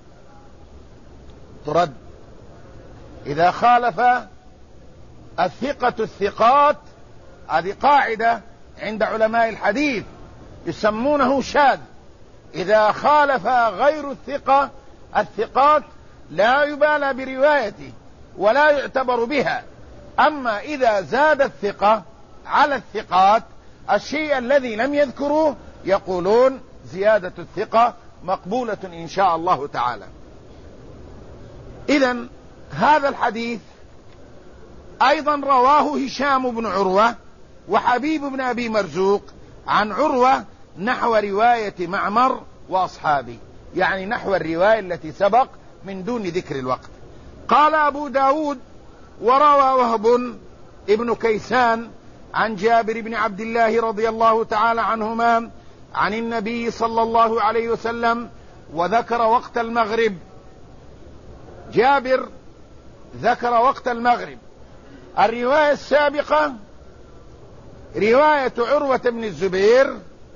ترد. إذا خالف الثقة الثقات، هذه قاعدة عند علماء الحديث يسمونه شاذ. إذا خالف غير الثقة الثقات لا يبالى بروايته ولا يعتبر بها. أما إذا زاد الثقة على الثقات الشيء الذي لم يذكروه يقولون زيادة الثقة مقبولة إن شاء الله تعالى. إذن هذا الحديث أيضا رواه هشام بن عروة وحبيب بن أبي مرزوق عن عروة نحو رواية معمر وأصحابه، يعني نحو الرواية التي سبق من دون ذكر الوقت. قال أبو داود: وروى وهب ابن كيسان عن جابر بن عبد الله رضي الله تعالى عنهما عن النبي صلى الله عليه وسلم وذكر وقت المغرب. جابر ذكر وقت المغرب. الرواية السابقة رواية عروة بن الزبير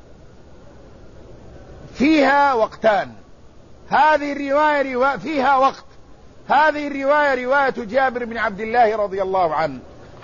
فيها وقتان، هذه الرواية روا... فيها وقت. هذه الرواية رواية جابر بن عبد الله رضي الله عنه.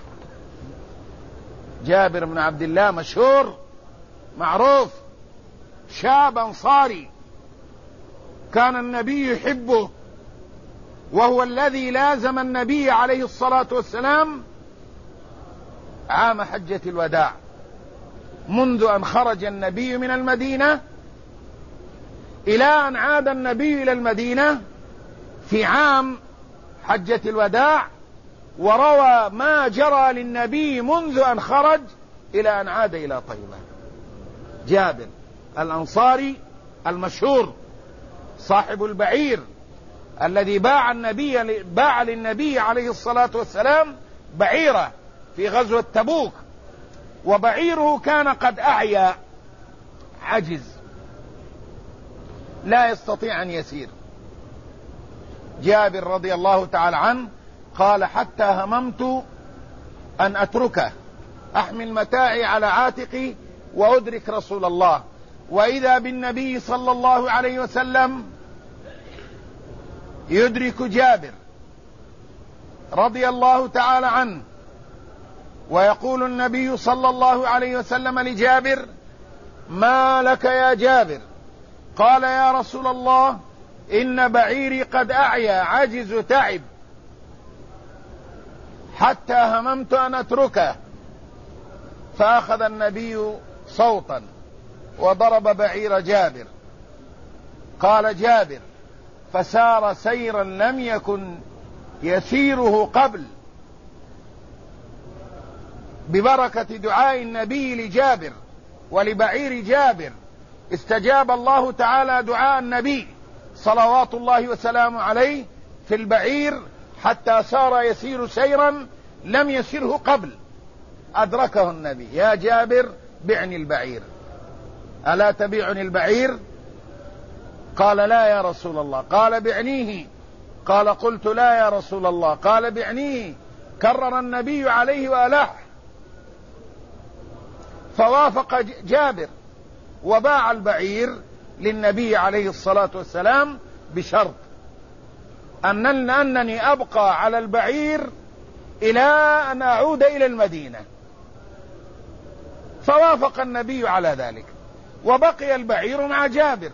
جابر بن عبد الله مشهور معروف، شاب أنصاري كان النبي يحبه، وهو الذي لازم النبي عليه الصلاة والسلام عام حجة الوداع، منذ أن خرج النبي من المدينة إلى أن عاد النبي إلى المدينة في عام حجة الوداع، وروى ما جرى للنبي منذ أن خرج إلى أن عاد إلى طيبة. جابر الأنصاري المشهور صاحب البعير الذي باع النبي باع للنبي عليه الصلاة والسلام بعيره في غزوة تبوك، وبعيره كان قد أعيا عجز لا يستطيع أن يسير. جابر رضي الله تعالى عنه قال حتى هممت أن أتركه، أحمل متاعي على عاتقي وأدرك رسول الله. وإذا بالنبي صلى الله عليه وسلم يدرك جابر رضي الله تعالى عنه، ويقول النبي صلى الله عليه وسلم لجابر: ما لك يا جابر؟ قال: يا رسول الله، إن بعيري قد أعيا عجز تعب، حتى هممت أن أتركه. فأخذ النبي صوتا وضرب بعير جابر. قال جابر: فسار سيرا لم يكن يسيره قبل، ببركة دعاء النبي لجابر ولبعير جابر استجاب الله تعالى دعاء النبي صلوات الله وسلامه عليه في البعير، حتى صار يسير سيرا لم يسره قبل. أدركه النبي: يا جابر بعني البعير، ألا تبيعني البعير؟ قال: لا يا رسول الله. قال: بعنيه. قال: قلت: لا يا رسول الله. قال: بعنيه. كرر النبي عليه وألح، فوافق جابر وباع البعير للنبي عليه الصلاة والسلام بشرط أن أنني أبقى على البعير إلى أن أعود إلى المدينة. فوافق النبي على ذلك، وبقي البعير مع جابر.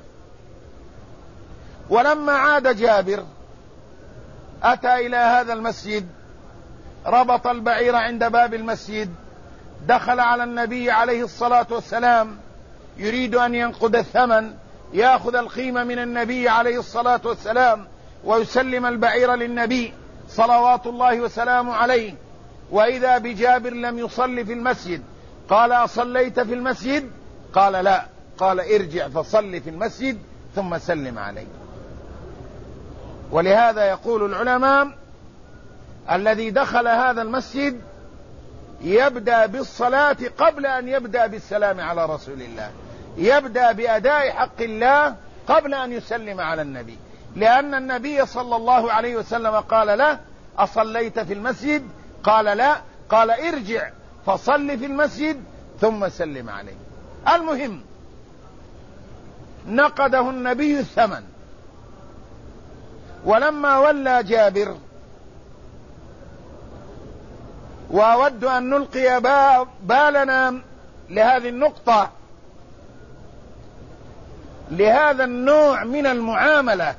ولما عاد جابر أتى إلى هذا المسجد، ربط البعير عند باب المسجد، دخل على النبي عليه الصلاة والسلام يريد أن ينقض الثمن، يأخذ القيمة من النبي عليه الصلاة والسلام ويسلم البعير للنبي صلوات الله وسلامه عليه. وإذا بجابر لم يصلي في المسجد. قال: أصليت في المسجد؟ قال: لا. قال: ارجع فصل في المسجد ثم سلم عليه. ولهذا يقول العلماء: الذي دخل هذا المسجد يبدأ بالصلاة قبل أن يبدأ بالسلام على رسول الله، يبدأ بأداء حق الله قبل أن يسلم على النبي، لأن النبي صلى الله عليه وسلم قال له: أصليت في المسجد؟ قال: لا. قال: ارجع فصل في المسجد ثم سلم عليه. المهم، نقده النبي الثمن. ولما ولى جابر، وأود أن نلقي بالنا لهذه النقطة، لهذا النوع من المعاملة،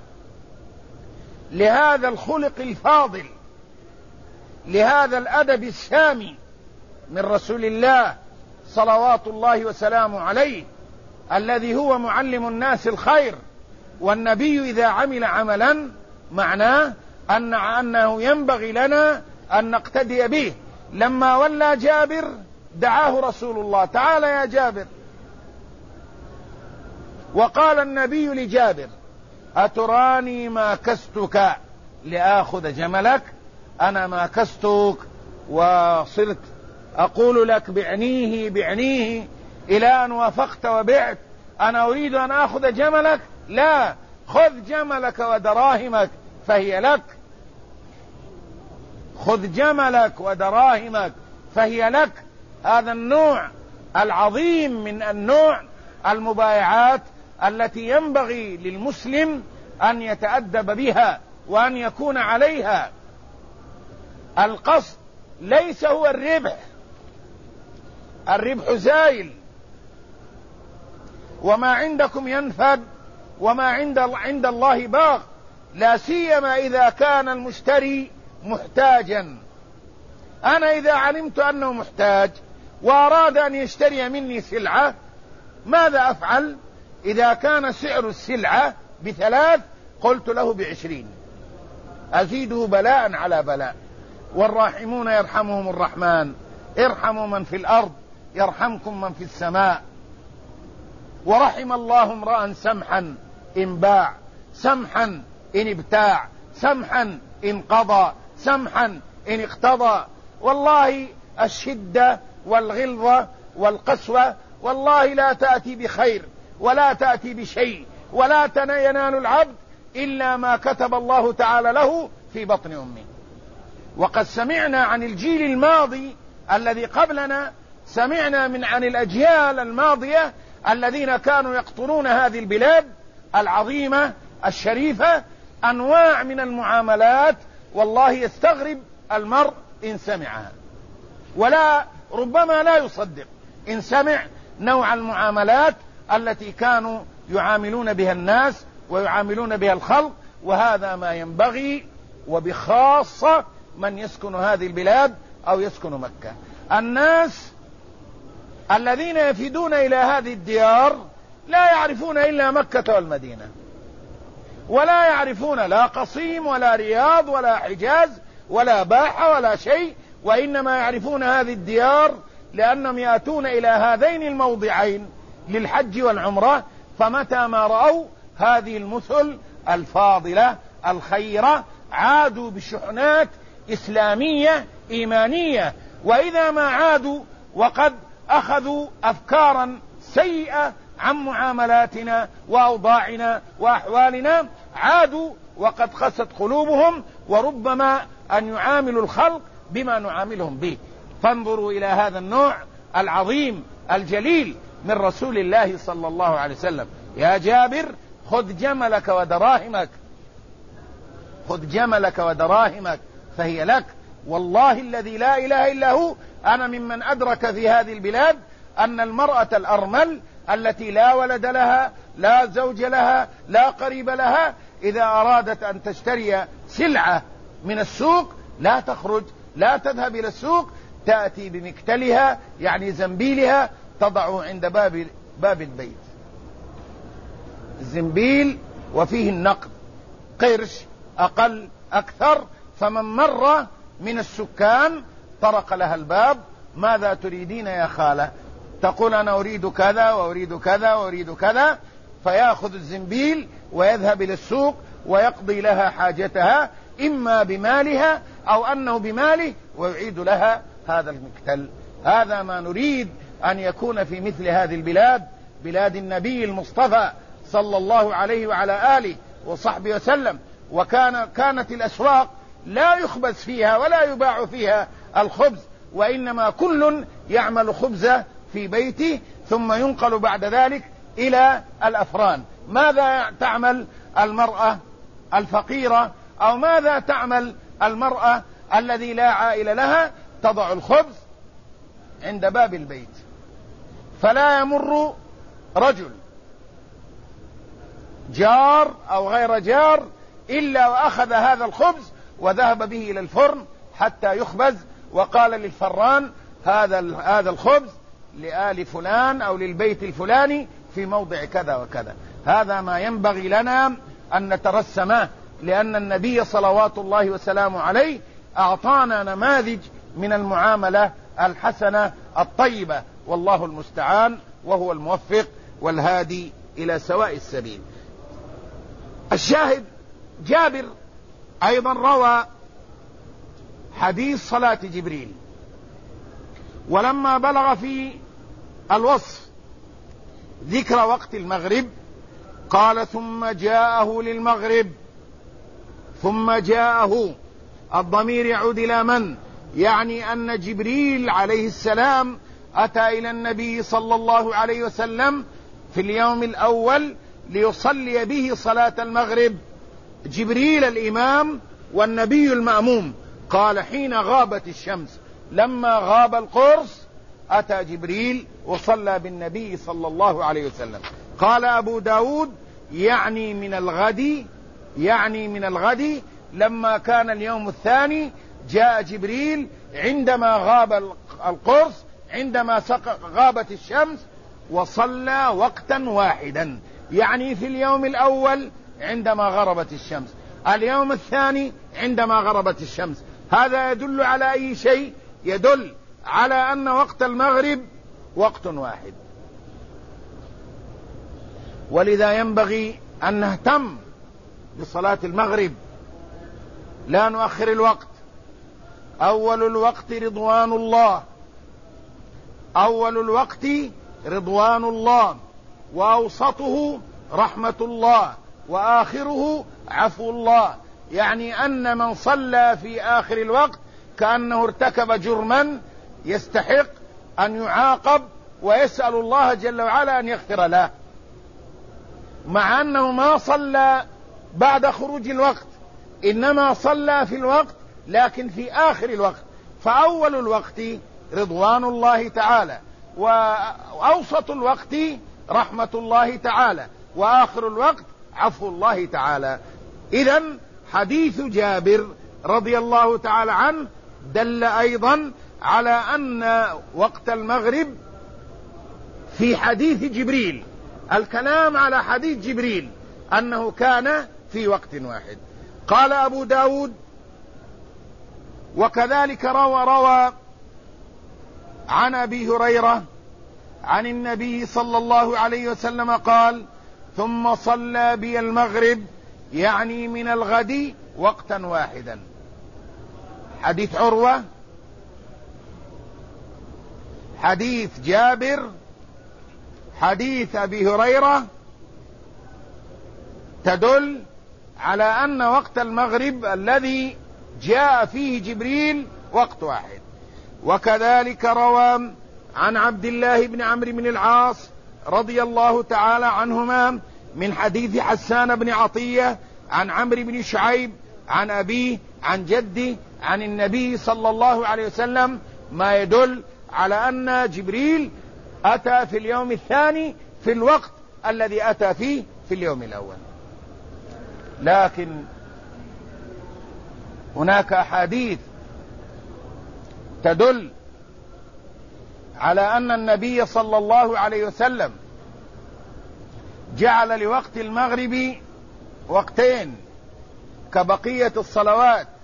لهذا الخلق الفاضل، لهذا الأدب السامي من رسول الله صلوات الله وسلامه عليه، الذي هو معلم الناس الخير. والنبي إذا عمل عملا معناه أن أنه ينبغي لنا أن نقتدي به. لما ولى جابر دعاه رسول الله: تعال يا جابر. وقال النبي لجابر: أتراني ما كستك لآخذ جملك؟ أنا ما كستك وصرت أقول لك بعنيه بعنيه إلى أن وافقت وبعت، أنا أريد أن آخذ جملك؟ لا، خذ جملك ودراهمك فهي لك، خذ جملك ودراهمك فهي لك. هذا النوع العظيم من النوع المبايعات التي ينبغي للمسلم أن يتأدب بها وأن يكون عليها. القصد ليس هو الربح، الربح زائل، وما عندكم ينفد وما عند عند الله باق، لا سيما إذا كان المشتري محتاجا. أنا إذا علمت أنه محتاج وأراد أن يشتري مني سلعة، ماذا أفعل؟ إذا كان سعر السلعة بثلاث قلت له بعشرين، أزيده بلاء على بلاء. والراحمون يرحمهم الرحمن، ارحموا من في الأرض يرحمكم من في السماء. ورحم الله امرأ سمحا إن باع، سمحا إن ابتاع، سمحا إن قضى، سمحا إن اقتضى. والله الشدة والغلظة والقسوة والله لا تأتي بخير ولا تأتي بشيء، ولا ينال العبد إلا ما كتب الله تعالى له في بطن أمه. وقد سمعنا عن الجيل الماضي الذي قبلنا، سمعنا من عن الأجيال الماضية الذين كانوا يقطنون هذه البلاد العظيمة الشريفة أنواع من المعاملات، والله يستغرب المرء إن سمعها، ولا ربما لا يصدق إن سمع نوع المعاملات التي كانوا يعاملون بها الناس ويعاملون بها الخلق. وهذا ما ينبغي، وبخاصة من يسكن هذه البلاد أو يسكن مكة. الناس الذين يفدون إلى هذه الديار لا يعرفون إلا مكة والمدينة، ولا يعرفون لا قصيم ولا رياض ولا حجاز ولا باحة ولا شيء، وإنما يعرفون هذه الديار لأنهم يأتون إلى هذين الموضعين للحج والعمرة، فمتى ما رأوا هذه المثل الفاضلة الخيرة عادوا بشحنات إسلامية إيمانية. وإذا ما عادوا وقد أخذوا أفكارا سيئة عن معاملاتنا وأوضاعنا وأحوالنا، عادوا وقد قست قلوبهم، وربما أن يعاملوا الخلق بما نعاملهم به. فانظروا إلى هذا النوع العظيم الجليل من رسول الله صلى الله عليه وسلم. يا جابر خذ جملك ودراهمك، خذ جملك ودراهمك فهي لك. والله الذي لا إله إلا هو، أنا ممن أدرك في هذه البلاد أن المرأة الأرمل التي لا ولد لها لا زوج لها لا قريب لها، إذا أرادت أن تشتري سلعة من السوق لا تخرج، لا تذهب إلى السوق، تأتي بمكتلها يعني زنبيلها تضعه عند باب باب البيت، الزنبيل وفيه النقد قرش أقل أكثر. فمن مر من السكان طرق لها الباب: ماذا تريدين يا خالة؟ تقول: أنا أريد كذا وأريد كذا وأريد كذا، فيأخذ الزنبيل ويذهب إلى السوق ويقضي لها حاجتها، إما بمالها أو أنه بماله، ويعيد لها هذا المكتل. هذا ما نريد أن يكون في مثل هذه البلاد، بلاد النبي المصطفى صلى الله عليه وعلى آله وصحبه وسلم. وكان كانت الأسواق لا يخبز فيها ولا يباع فيها الخبز، وإنما كل يعمل خبزه في بيته ثم ينقل بعد ذلك إلى الأفران. ماذا تعمل المرأة الفقيرة أو ماذا تعمل المرأة الذي لا عائلة لها؟ تضع الخبز عند باب البيت، فلا يمر رجل جار أو غير جار إلا وأخذ هذا الخبز وذهب به إلى الفرن حتى يخبز، وقال للفران: هذا هذا الخبز لآل فلان أو للبيت الفلاني في موضع كذا وكذا. هذا ما ينبغي لنا أن نترسمه، لأن النبي صلوات الله وسلامه عليه أعطانا نماذج من المعاملة الحسنة الطيبة، والله المستعان، وهو الموفق والهادي إلى سواء السبيل. الشاهد: جابر أيضا روى حديث صلاة جبريل، ولما بلغ في الوصف ذكر وقت المغرب قال: ثم جاءه للمغرب، ثم جاءه. الضمير يعود إلى من؟ يعني أن جبريل عليه السلام أتى إلى النبي صلى الله عليه وسلم في اليوم الأول ليصلي به صلاة المغرب، جبريل الإمام والنبي المأموم. قال: حين غابت الشمس، لما غاب القرص أتى جبريل وصلى بالنبي صلى الله عليه وسلم. قال أبو داود: يعني من الغد، يعني من الغد لما كان اليوم الثاني جاء جبريل عندما غاب القرص، عندما غابت الشمس، وصلى وقتا واحدا، يعني في اليوم الأول عندما غربت الشمس، اليوم الثاني عندما غربت الشمس. هذا يدل على أي شيء؟ يدل على أن وقت المغرب وقت واحد. ولذا ينبغي أن نهتم بصلاة المغرب، لا نؤخر الوقت. أول الوقت رضوان الله، أول الوقت رضوان الله، وأوسطه رحمة الله، وآخره عفو الله. يعني أن من صلى في آخر الوقت كأنه ارتكب جرما يستحق أن يعاقب ويسأل الله جل وعلا أن يغفر له، مع أنه ما صلى بعد خروج الوقت، إنما صلى في الوقت لكن في آخر الوقت، فأول الوقت رضوان الله تعالى، وأوسط الوقت رحمة الله تعالى، وآخر الوقت عفو الله تعالى. إذن حديث جابر رضي الله تعالى عنه دل أيضا على أن وقت المغرب في حديث جبريل، الكلام على حديث جبريل أنه كان في وقت واحد. قال أبو داود: وكذلك روى روى عن أبي هريرة عن النبي صلى الله عليه وسلم قال: ثم صلى بي المغرب، يعني من الغد، وقتا واحدا. حديث عروة، حديث جابر، حديث أبي هريرة تدل على أن وقت المغرب الذي جاء فيه جبريل وقت واحد. وكذلك روى عن عبد الله بن عمرو بن العاص رضي الله تعالى عنهما من حديث حسان بن عطية عن عمرو بن شعيب عن أبيه عن جده عن النبي صلى الله عليه وسلم ما يدل على أن جبريل أتى في اليوم الثاني في الوقت الذي أتى فيه في اليوم الأول. لكن هناك أحاديث تدل على أن النبي صلى الله عليه وسلم جعل لوقت المغرب وقتين كبقية الصلوات،